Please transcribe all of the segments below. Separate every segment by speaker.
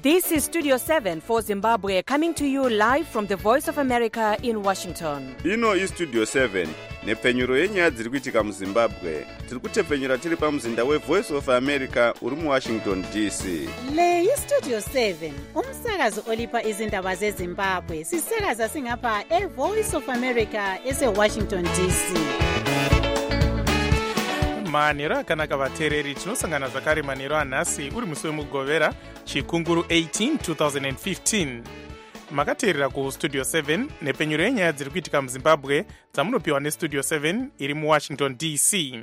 Speaker 1: This is Studio 7 for Zimbabwe, coming to you live from the Voice of America in Washington.
Speaker 2: Ino iStudio 7 nepfenyuro yenyaya dziri kuitika muZimbabwe. Tiri kutepfenyura tiri pamuzinda weVoice of America uri muWashington DC.
Speaker 3: Le iStudio 7 umsakazo olipa izindaba zeZimbabwe. Sisakaza singapha eVoice of America eseWashington DC.
Speaker 4: manhero akanaka vateereri, tinosangana zvakare manhero anhasi uri musi wemugovera chikunguru 18 2015. makateerera kustudio 7 nepfenyuro yenyaya dziri kuitika muZimbabwe dzamunopiwa nestudio 7 iri muWashington DC.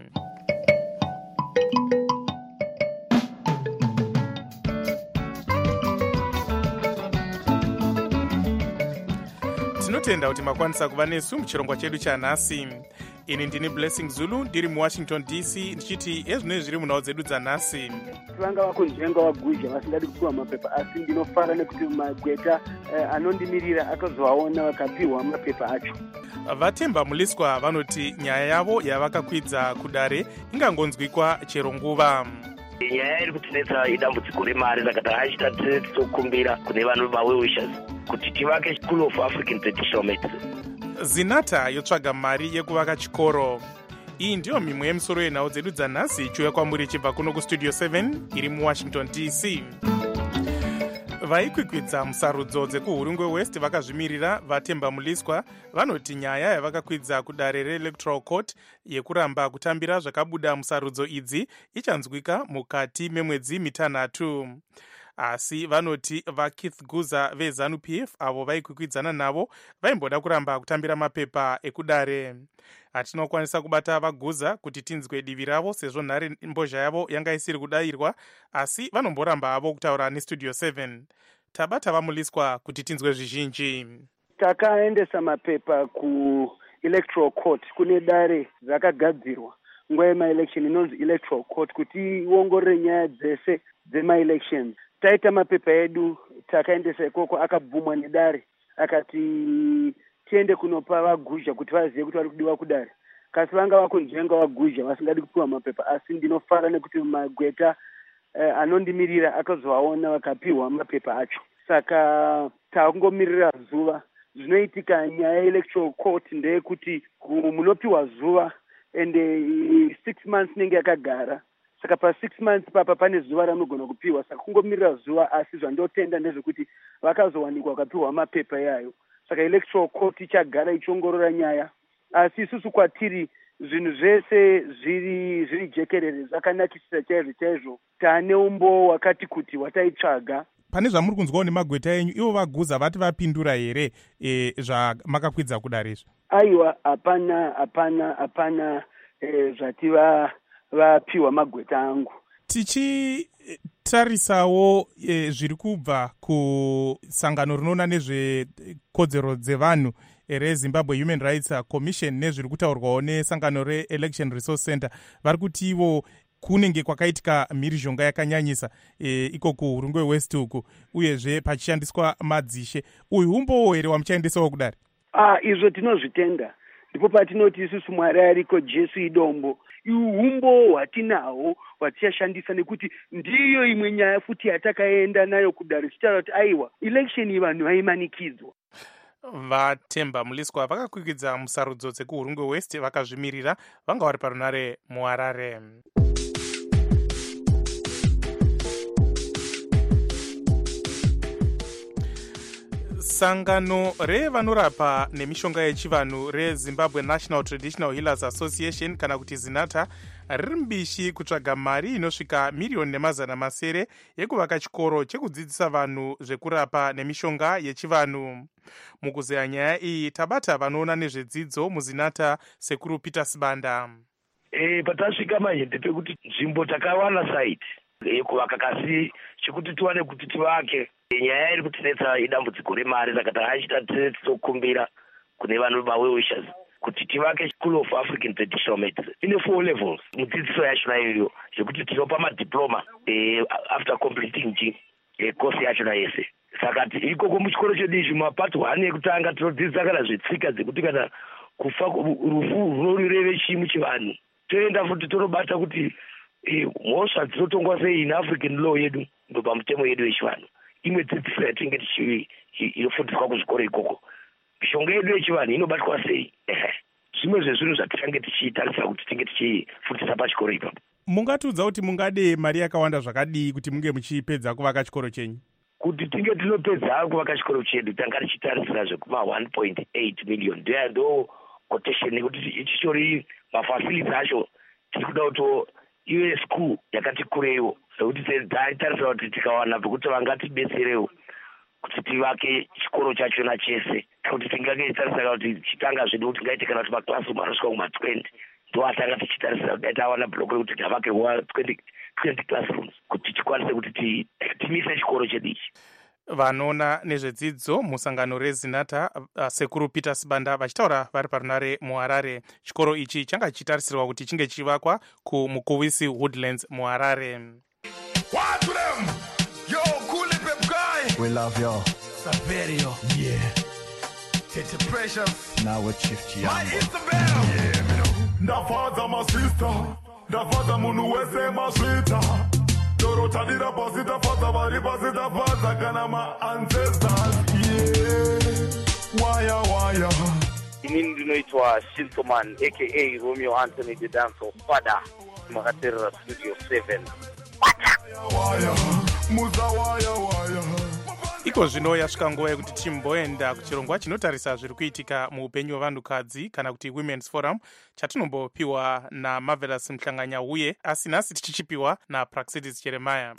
Speaker 4: tinotenda kuti makwanisa kuva nesu muchirongwa chedu chanhasi. ini ndini Blessing Zulu ndiri muWashington DC ndichiti ezvinoi zviri munhau dzedu dzanhasi.
Speaker 5: vanga vakunzvenga vaguzha vasingadi kupiwa mapepa, asi ndinofara nekuti magweta anondimirira akazovaona vakapiwa mapepa acho.
Speaker 4: vatemba muliswa vanoti nyaya yavo yavakakwidza kudare ingangonzwikwa chero nguva.
Speaker 6: nyaya iri kutinetsa idambudziko remari, saka takachita titokumbira kune vanhu vawewishers kuti tivake School of African Traditional Medicine.
Speaker 4: zinata yotsvaga mari yekuvaka chikoro. iyi ndiyo mimwe yemisoro yenhau dzedu dzanhasi ichiuya kwamuri ichibva kuno kustudio 7 iri muWashington DC. vaikwikwidza musarudzo dzekuhurungwe west vakazvimirira vatemba muliswa vanoti nyaya yavakakwidza kudare reelectoral court yekuramba kutambira zvakabuda musarudzo idzi ichanzwika mukati memwedzi mitanhatu. asi vanoti vaKeith Guza veZANU-PF avo vaikwikwidzana navo vaimboda kuramba kutambira mapepa ekudare. hatinokwanisa kubata vaGuza kuti tinzwe divi ravo sezvo nhare mbozha yavo yanga isiri kudayirwa, asi vanomboramba havo kutaura nestudio 7. tabata vamuliswa kuti tinzwe zvizhinji.
Speaker 5: takaendesa mapepa kuelectoral court, kune dare dzakagadzirwa nguva yemaelection inonzi electoral court, kuti iongorore nyaya dzese dzemaelections. taita mapepa edu takaendesa ikoko, akabvumwa nedare, akati tiende kunopa vaguzha kuti vazive kuti vari kudiwa kudare. kasi vanga vakunzvenga vaguzha vasingadi kupiwa mapepa, asi ndinofara nekuti magweta anondimirira akazovaona vakapiwa mapepa acho. saka takungomirira zuva. zvinoitika nyaya yeelectoral court ndeyekuti munopiwa zuva ende 6 months inenge yakagara, saka pa6 months papa pane zuva ramunogona kupiwa. saka kungomirira zuva, asi zvandotenda ndezvekuti vakazowanikwa vakapiwa mapepa yayo. saka electoral court ichagara ichiongorora nyaya, asi isusu kwatiri zvinhu zvese zviri jekerere zvakanakisisa chaizvo chaizvo. taane umbo wakati kuti wataitsvaga.
Speaker 4: pane zvamuri kunzwawo nemagweta enyu, ivo vaGuza vati vapindura here zvamakakwidza kudare izvo?
Speaker 5: aiwa, hapana zvati vapiwa magweta angu.
Speaker 4: tichitarisawo zviri kubva kusangano rinoona nezvekodzero dzevanhu reZimbabwe Human Rights Commission nezviri kutaurwawo nesangano reElection Resource Center, vari kuti ivo kunenge kwakaitika mhirizhonga yakanyanyisa iko kuhurungwe west uku, uyezve pachishandiswa madzishe. uyu umbowo here wamuchaendesawo kudare?
Speaker 5: izvo tinozvitenda, ndipo patinoti isusu Mwari ariko, Jesu idombo. umbo hwatinahwo hwatichashandisa, nekuti ndiyo imwe nyaya futi yatakaenda nayo kudare, tichitaura kuti aiwa election iyi vanhu vaimanikidzwa.
Speaker 4: vatemba muliswa vakakwikwidza musarudzo dzekuhurungwe west vakazvimirira, vanga vari parunare muHarare. sangano revanorapa nemishonga yechivanhu reZimbabwe National Traditional Healers Association kana kuti zinata riri mbishi kutsvaga mari inosvika miriyoni nemazana masere yekuvaka chikoro chekudzidzisa vanhu zvekurapa nemishonga yechivanhu. mukuzeya nyaya iyi tabata vanoona nezvedzidzo muzinata sekuru Peter Sibanda.
Speaker 6: patasvika mahende pekuti nzvimbo takawana site yekuvaka, kasi chekuti tiwane kuti tivake, nyaya iri kutinetsa idambudziko remari, saka takachita titokumbira kune vanhu vawewishers kuti tivake School of African Traditional Medicine. ine 4 levels mudzidziso yachona iyoyo, zvekuti tinopa madiploma after completing course yachona yese. saka ikoko muchikoro chedu izvi mapart 1 ekutanga tinodzidzisa kana zvetsika dzekuti kana kufa rufu runoreve chimu chivanhu. toenda futi tonobata kuti mhosva dzinotongwa sei in African law yedu, ndo pamutemo yedu yechivanhu. imwe dzidziso yatinge inofundiswa kuzvikoro ikoko. Mishonga yedu yechivanhu inobatwa sei? Zvimwe zvezvinhu zvatichange tichitarisira kuti tinge tichifundisa pachikoro ipapo.
Speaker 4: Mungatiudza kuti mungade mari yakawanda zvakadii kuti munge muchipedza kuvaka chikoro chenyu?
Speaker 6: Kuti tinge tinopedza kuvaka chikoro chedu tanga tichitarisira zvekuma 1.8 million. Ndo quotation yekuti ichitori mafacility acho tiri kuda kuti iwe school yakati kureiwo, zvokuti taitarisira kuti tikawana pekuti vangatibetserewo kuti tivake chikoro chachona chese, kuti tingange tarisira kuti chitanga zvedu kuti ngaite kana kuti maclassroom anosvika kuma-20 ndo atanga tichitarisira kuti tawana block rekuti tingavake 20 classrooms kuti tikwanise kuti timise chikoro chedu ichi.
Speaker 4: Vanoona nezvedzidzo musangano rezinata sekuru Peter Sibanda vachitaura vari parunare muHarare. Chikoro ichi changa chichitarisirwa kuti chinge chivakwa kumukuvisi Woodlands muHarare.
Speaker 7: What to them? Yo, cool pep guy.
Speaker 8: We love you.
Speaker 7: Saverio. Yeah. Tete Precious.
Speaker 8: Now with Chief Chiambo.
Speaker 7: My Isabel. Yeah, me know. Ndafaza my sister. Ndafaza munu wese my sweeter. Dorota dira posita faza bari posita faza kana my ancestors. Yeah. Waya.
Speaker 9: Inini ndinoitwa Shintoman aka Romeo Anthony the Dancer Father. Makatera Studio 7.
Speaker 7: Waya. Muza waya.
Speaker 4: Iko zvino yasvika nguva yekuti timboenda kuchirongwa chinotarisa zviri kuitika muupenyu hwevanhukadzi kana kuti Women's Forum chatinombopiwa naMarvelous Mhlanganya uye asi nhasi tichichipiwa naPraxidis Jeremiah.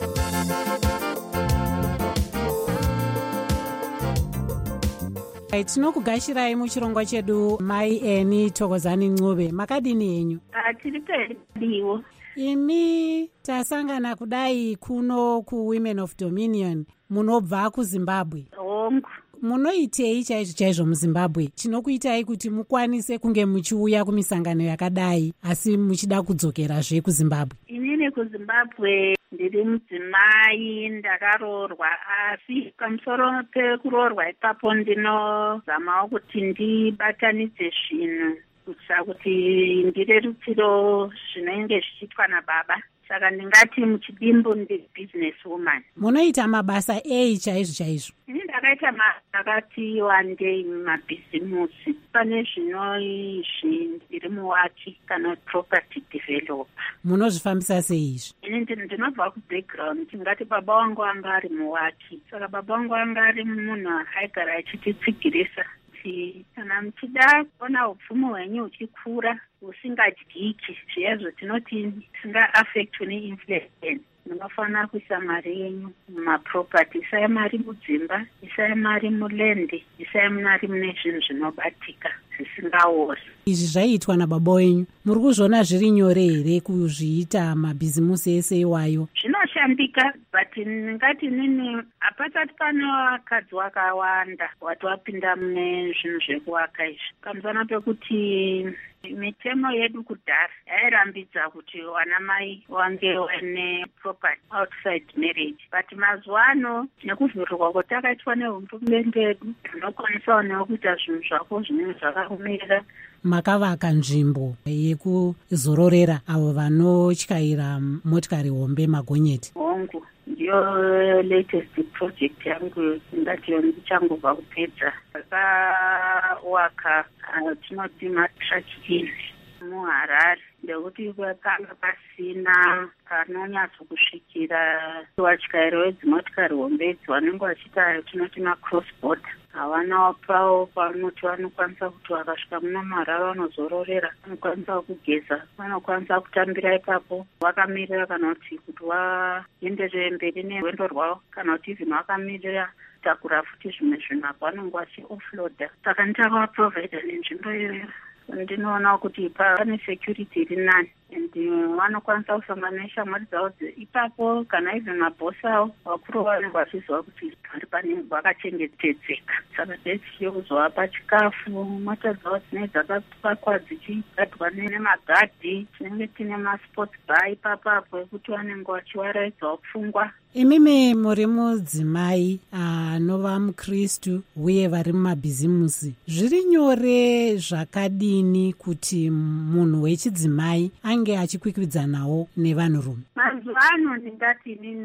Speaker 3: Tinokugashirai muchirongwa chedu Mai Eni Thokozani Ncube. Makadini henyu?
Speaker 10: Tiri pediwo.
Speaker 3: Imi tasangana kudai kuno kuWomen of Dominion. Munobva kuZimbabwe.
Speaker 10: Hongu.
Speaker 3: Munoitei chaizvo muZimbabwe? Chinokuitai kuti mukwanise kunge muchiuya kumisangano yakadai asi muchida kudzokerazve kuZimbabwe?
Speaker 10: Inini kuZimbabwe ndiri mudzimai, ndakaroorwa, asi pamusoro pekuroorwa ipapo ndinozamawo kuti ndibatanidze zvinhu kuitira kuti ndirerutsiro zvinenge zvichiitwa nababa. Saka ndingati muchidimbu ndi business woman.
Speaker 3: Munoita mabasa ei chaizvo?
Speaker 10: Ini ndakaita mabasa akati wandei mumabhizimusi. Pane zvino izvi ndiri muwaki kana property developer.
Speaker 3: Munozvifambisa sei izvi?
Speaker 10: Ini ndinobva kubackground, tingati baba wangu anga ari muwaki. Saka baba wangu anga ari munhu aigara achititsigirisa kana muchida kuona upfumi hwenyu uchikura usingadyiki zviya tinoti singa-affectwe neinflation, munofanira kuisa mari yenyu mumaproperty. Isai mari mudzimba, isai mari mulendi, isai mari mune zvinhu zvinobatika zvisingaori.
Speaker 3: Izvi zvaiitwa nababa wenyu, muri kuzviona zviri nyore here kuzviita mabhizimusi ese iwayo?
Speaker 10: Zvinoshandika, but ndingati nini hapasati pano vakadzi vakawanda wati wapinda mune zvinhu zvekuwaka izvi. Pamusana pekuti mitemo yedu kudhara yairambidza kuti vanamai wange wane property outside marriage, but mazuva ano nekuvhurwa kwatakaitwa nehurumende yedu unokwanisawo newo kuita zvinhu zvako zvinenge zvakarumirira. Makavaka
Speaker 3: nzvimbo yekuzororera avo vanotyaira motikari hombe magonyeti.
Speaker 10: Hongu, ndiyo latest project yangu ndatiyo ndichangobva kupedza. Ndakawaka tinoti matrack in muHarare ndekuti pakanga pasina panonyatsokusvikira vatyairi vedzimotikari hombe idzi vanenge vachiita tinoti macross border. Havanawo pavo panoti vanokwanisa kuti vakasvika muna muHarare vanozororera, vanokwanisa kugeza, vanokwanisa kutambira ipapo vakamirira kana kuti vaenderere mberi nerwendo rwavo, kana kuti even vakamirira takura futi zvimwe zvinhu apo vanenge vachi-offloada. Saka ndakavaprovida nenzvimbo iyoyo. Ndinoona kuti pane security iri nani and vanokwanisa kusangana neshamwari dzavo ipapo kana even mabhosi avo vakuru vanenge vachiziva kuti pari panenge vakachengetedzeka. Saka desiyo kuzovapa chikafu, mota dzavo dzinenge dzakapakwa dzichigadwa nemagadhi, tinenge tine masports bar ipapapo ekuti vanenge vachiwaraidzawo pfungwa.
Speaker 3: Imimi muri mudzimai anova muKristu uye vari mumabhizimusi. Zviri nyore zvakadini kuti munhu wechidzimai ange achikwikwidzanawo nevanhurume?
Speaker 10: Mazuva ano ndingati nini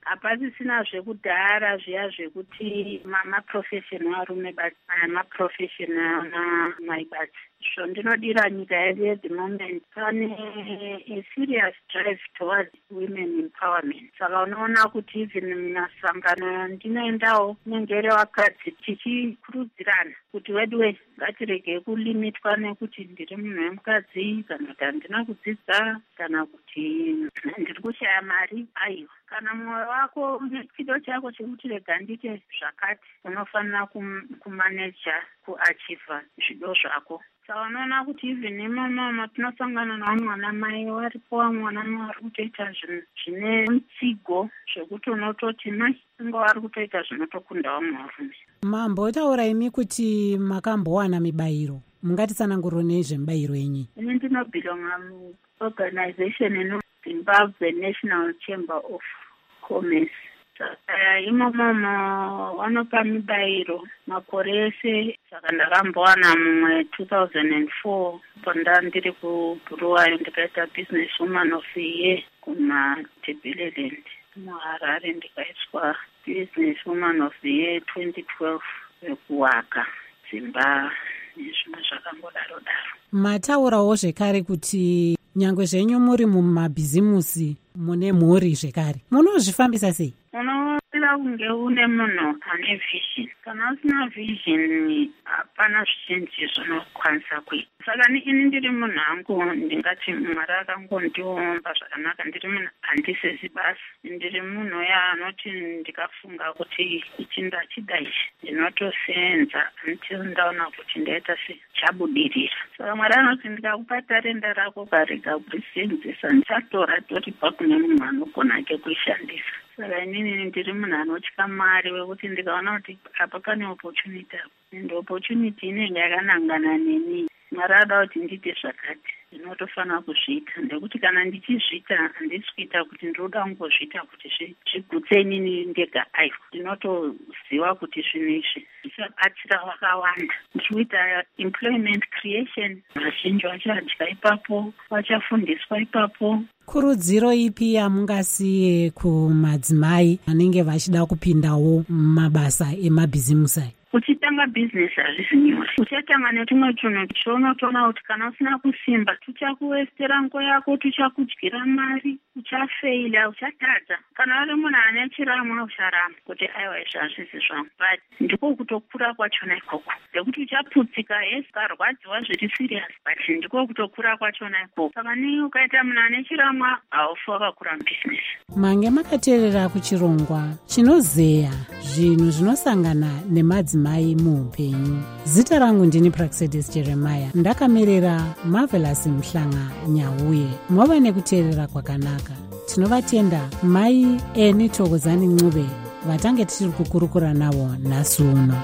Speaker 10: hapasisina zvekudhara zviya zvekuti maprofession varume but maprofession amai but so ndinodira nyika yedu at the moment pane a serious drive towards women empowerment. Saka unoona kuti even masangano ndinoendawo nengere wakadzi tichikurudzirana kuti wedwe ngatirege kulimitwa nekuti ndiri munhu wemukadzi kana kuti handina kudzidza kana kuti ndiri kushaya mari. Aiwa, kana mwoyo wako une chido chako chekuti rega ndite zvakati, unofanira kumaneja kuachiva zvido zvako. Saka unoona kuti even imomo tinosangana navamwana mai varipo vamwana vari kutoita zvinhu zvine mutsigo zvekuti unototi mai ingo vari kutoita zvinotokunda vamwe varume.
Speaker 3: Mambotaura imi kuti makambowana mibayiro, mungatitsanangurire nezvemibayiro yenyu.
Speaker 10: Ini ndinobhilonga muorganization inonzi Zimbabwe National Chamber of Commerce. Imomomo vanopa mibayiro makore ese. Saka ndakambowana mumwe 2004 panda ndiri kuBuruwayo ndikaita business woman of the year kumaTebeleland muHarare, ndikaiswa business woman of the year 2012 yekuwaka dzimba nezvimwe zvakangodaro daro.
Speaker 3: Mataurawo zvekare kuti nyangwe zvenyu muri mumabhizimusi mune mhuri zvekare, munozvifambisa sei?
Speaker 10: Unofanira kunge une munhu ane vision. Kana usina vision hapana zvizhinji zvinokwanisa kuita. Saka ini ndiri munhu hangu ndingati Mwari akangondiumba zvakanaka, ndiri munhu handisezi basi. Ndiri munhu anoti ndikafunga kuti ichi ndachida ichi ndinotosenza until ndaona kuti ndaita sechabudirira. Saka Mwari anoti ndikakupa tarenda rako ukarega kurisenzesa ndichatora toripa kune munhu anogona ke kuishandisa. Saka inini ndiri munhu anotya Mwari wekuti ndikaona kuti apa pane opportunity and opportunity inenge yakanangana neni, Mwari ada kuti ndiite zvakati, ndinotofanira kuzviita. Ndekuti kana ndichizviita handisi kuita kuti ndinoda kungozviita kuti zvigutse inini ndega. Aiwa, ndinotoziva kuti zvinhu izvi zvichabatsira vakawanda. Ndikuita employment creation, vazhinji vachadya ipapo, vachafundiswa ipapo.
Speaker 3: Kurudziro ipi yamungasiye kumadzimai anenge vachida kupindawo mabasa emabhizimusi?
Speaker 10: Uchitanga business hazvisi nyore. Uchatanga netumwe tunhu chaunotoona kuti kana usina kusimba tuchakuwestera nguva yako, tuchakudyira mari, uchafeila, uchatadza. Kana uri munhu ane chiramwa ucharamba kuti aiwa izvi hazvisi zvangu, but ndiko kutokura kwachona ikoko. Ndekuti uchaputsika, yes, ukarwadziwa zviri serious, but ndiko kutokura kwachona ikoko. Saka nei ukaita munhu ane chiramwa haufi wakakura mubusiness.
Speaker 3: Mange makateerera kuchirongwa chinozeya zvinhu zvinosangana nemadzimai muupenyu. Zita rangu ndini Praxedis Jeremiah, ndakamirira Marvelous Mhlanga Nyauye. Mwava nekuteerera kwakanaka. Tinovatenda mai Eni Thokozani Ncube vatange tichiri kukurukura navo nhasi uno.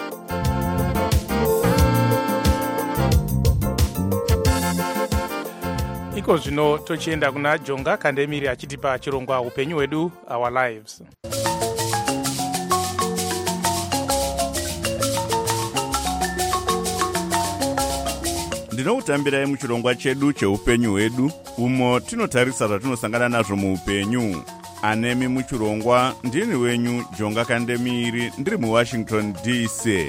Speaker 4: Iko zvino tochienda kuna Jonga Kandemiri achitipa chirongwa upenyu hwedu, Our Lives.
Speaker 2: Ndinokutambirai muchirongwa chedu cheupenyu hwedu, umo tinotarisa zvatinosangana nazvo muupenyu. Anemi muchirongwa ndini wenyu Jonga Kandemiri, ndiri muWashington DC.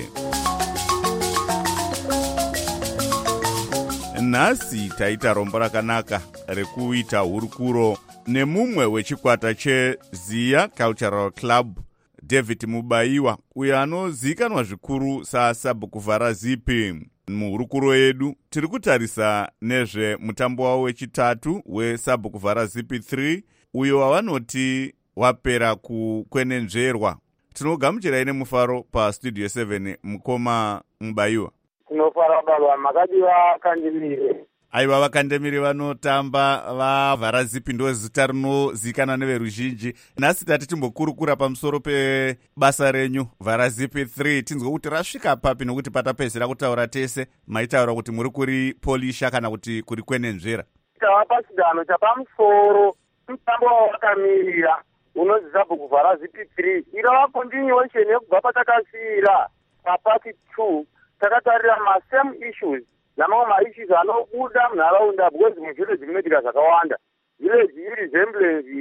Speaker 2: Nhasi taita rombo rakanaka rekuita hurukuro nemumwe wechikwata cheZia Cultural Club, David Mubaiwa, uyo anozikanwa zvikuru saSabukuvhara Zipi. Muhurukuro yedu tiri kutarisa nezve mutambo wavo wechitatu weSabukuvhara Zipi 3, uyo wavanoti wapera kukwenenzverwa. Tinogamuchirai nemufaro pastudio 7 mukoma Mubaiwa.
Speaker 8: Tinofara baba makadiwa Kandemiri.
Speaker 2: Aiva Vakandemiri vanotamba vaVhara Zipi ndo zita rinozikana neveruzhinji. Nhasi tati timbokurukura pamusoro pebasa renyu Vhara Zipi 3, tinzwe kuti rasvika papi, nokuti patapedzera kutaura tese maitaura kuti muri kuri polisha kana kuti kuri kwenenzvera.
Speaker 8: Tava pachidanho chapamusoro, mutambo wawakamirira unonzi Sabukuvhara Zipi 3. Irava continuation yekubva patakasiyira papati 2. Takatarira masame issues namamwe maissues anobuda munharaunda, because muvillage munoitika zvakawanda. Village iresemblance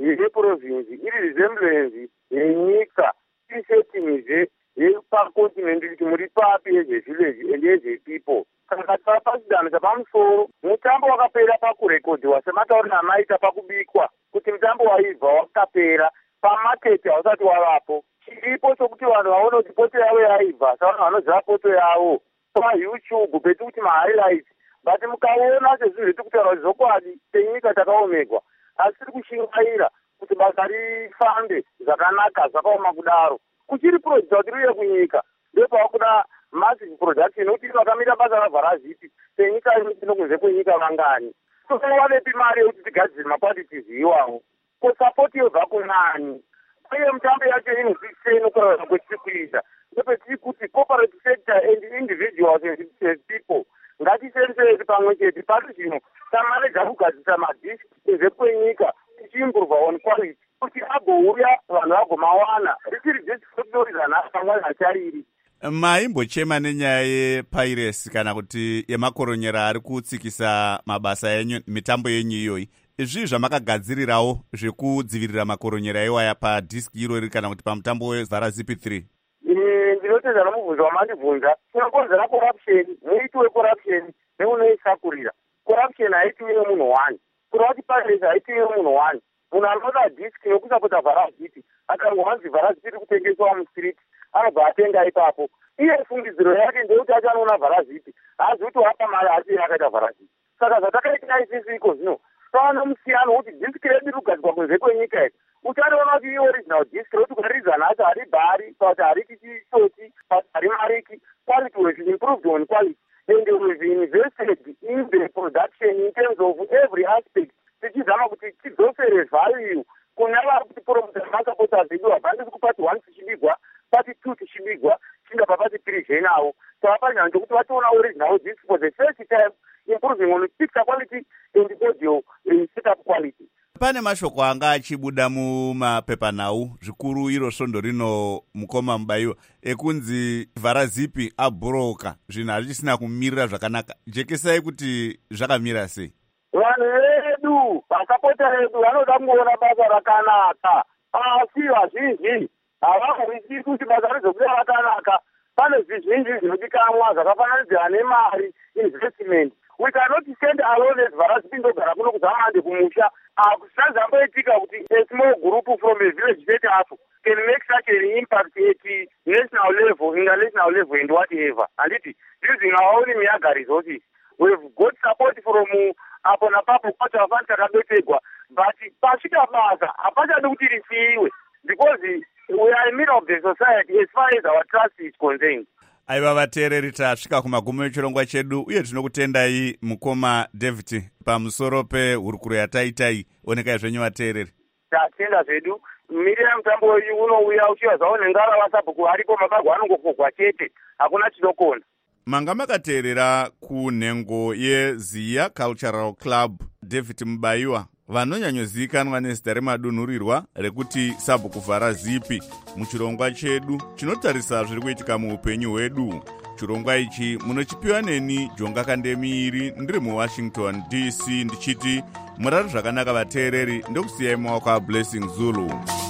Speaker 8: yeprovinsi iri resemblance yenyika iri setting yepacontinent kuti muri papi ezvevillage and ezvepeople. Saka pachidanho chapamusoro mutambo wakapera pakurekodhiwa sematauriro amaita pakubikwa kuti mutambo waibva wakapera pamaketi hausati wavapo. Chiripo chokuti vanhu vaone kuti poto yavo yaibva saka vanhu vanoziva poto yavo payoutube peti kuti mahighlights but mukaona sezvinhu zveti kutaura zvokwadi senyika takaomegwa asi tiri kushingaira kuti basa rifambe zvakanaka zvakaoma kudaro. Kuchiri project kuti riuye kunyika ndopavakuda massive production nokuti vakamira basa ravharazipi senyika inokunze kwenyika vangani tovavepi mari yekuti tigadzire maqualities iwawo kusapoti yobva kunani uye mutambo yacho inozvisei kurarama kwetiri kuita ndopetiri kuti corporate sector and individuals and people ngatisenzere pamwe chete pari zvino tamanedza kugadzisa madisk kunze kwenyika tichiimprova on quality kuti agouya vanhu vagomawana richiri disfotinorizana pamwe hachariri.
Speaker 2: Maimbochema nenyaya yepiracy kana kuti yemakoronyera ari kutsikisa mabasa enyu mitambo yenyu iyoyi. Izvi zvamakagadzirirawo zvekudzivirira makoronyera iwaya padhiski irori kana kuti pamutambo weVharaZipi 3?
Speaker 8: Ndinotenda nomubvunzo wamandibvunza. Chinokonzera corruption, muiti wecorruption neunoisakurira. Corruption haitiwi nemunhu wani. Kureva kuti piracy haitiwi nemunhu wani. Munhu anoda dhiski yokusapota VharaZipi akangowanzi VharaZipi iri kutengeswa mustreet anobva atenga ipapo. Iye fungidziro yake ndeyekuti achanoona VharaZipi haazi kuti wapa mari asi akaita VharaZipi. Saka zvatakaita isisi iko zvino pano musiyano wekuti dhiski redu rikugadzirwa kunze kwenyika iri uchanoona kuti ioriginal dhiski roti kunarizana acho haribhari kuti hariti chisoti kuti harimariki quality was improved on quality and was invested in the production in terms of every aspect tichizama kuti tidzosere value kuna vari kuti promota masapota zedu habhandisi kupati 1 tichibigwa pati 2 tichibigwa chingabva pati 3 zvenawo tavapanyanya ndokuti vationa original dhiski for the first time improving on picture quality and audio setup quality.
Speaker 2: Pane mashoko anga achibuda mumapepanhau zvikuru iro svondo rino mukoma Mubayiwa ekunzi VharaZipi abhuroka zvinhu hazvisina kumirira zvakanaka. Jekesai kuti zvakamira sei?
Speaker 8: Vanhu vedu vakapota vedu vanoda kungoona basa rakanaka asi vazhinji havazvisi kuti basa rizokuda rakanaka. Pane zvizhinji zvinodikanwa zvakafananidzana nemari investment. We cannot stand alone as VharaZipi ndogara kuno kuzamande kumusha. Zvichazamboitika kuti a small group from a village state hafu can make such an impact at national level, international level and whatever. Handiti, using our own Miyaga resources. We've got support from apo napapo kwacho vafani takabetegwa. But pasvika basa, hapachadi kuti risiiwe. Because we are in the middle of the society as far as our trust is concerned.
Speaker 2: Aiva vateereri tasvika kumagumo echirongwa chedu uye tinokutendai mukoma David pamusoro pehurukuro yataitai. Onekai zvenyu vateereri.
Speaker 8: Tatenda zvedu mirira mutambo uyu unouya uchivazawo nengara vasabhuku aripo mabagwa anongokogwa chete hakuna chinokona.
Speaker 2: Manga makateerera kunhengo yeZiya Cultural Club. David Mubayiwa vanonyanyozivikanwa nezita remadunhurirwa rekuti sabhuku VharaZipi muchirongwa chedu chinotarisa zviri kuitika muupenyu hwedu. Chirongwa ichi munochipiwa neni Jonga Kandemiiri ndiri muWashington DC ndichiti murari zvakanaka vateereri ndokusiyai maoko aBlessing Zulu.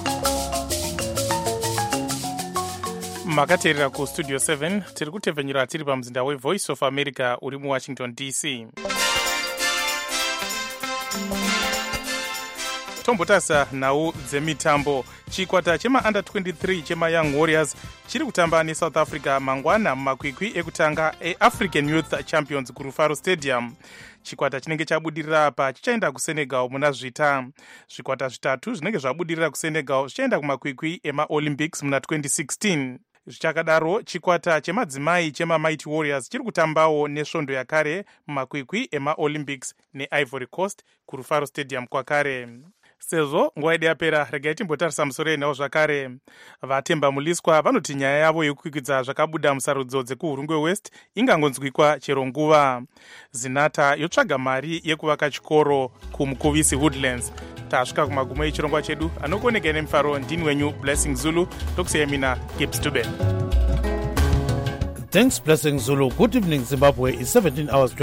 Speaker 4: Makateerera kustudio 7 tiri kutevhenyura tiri pamuzinda weVoice of America uri muWashington DC. Tombotasa nhau dzemitambo. Chikwata chema under 23 chema Young Warriors chiri kutamba neSouth Africa mangwana mumakwikwi ekutanga eAfrican Youth Champions kuRufaro Stadium. Chikwata chinenge chabudirira apa chichaenda kuSenegal muna zvita. Zvikwata zvitatu zvinenge zvabudirira kuSenegal zvichaenda kumakwikwi emaOlympics muna 2016. Zvichakadaro chikwata chemadzimai chema Mighty Warriors chiri kutambawo nesvondo yakare mumakwikwi emaOlympics neIvory Coast kuRufaro Stadium kwakare. Sezvo nguva yedu yapera, regai timbotarisa musoro yenhau zvakare. Vatemba Muliswa vanoti nyaya yavo yekukwikidza zvakabuda musarudzo dzekuHurungwe West ingangonzwikwa chero nguva. Zinata yotsvaga mari yekuvaka chikoro kuMukuvisi Woodlands. Tasvika kumagumo echirongwa chedu, anokuonekei nemufaro ndini wenyu Blessing Zulu, ndokusiyai mina Gibbs Dube.
Speaker 11: Thanks Blessing Zulu. Good evening Zimbabwe. It's 17 hours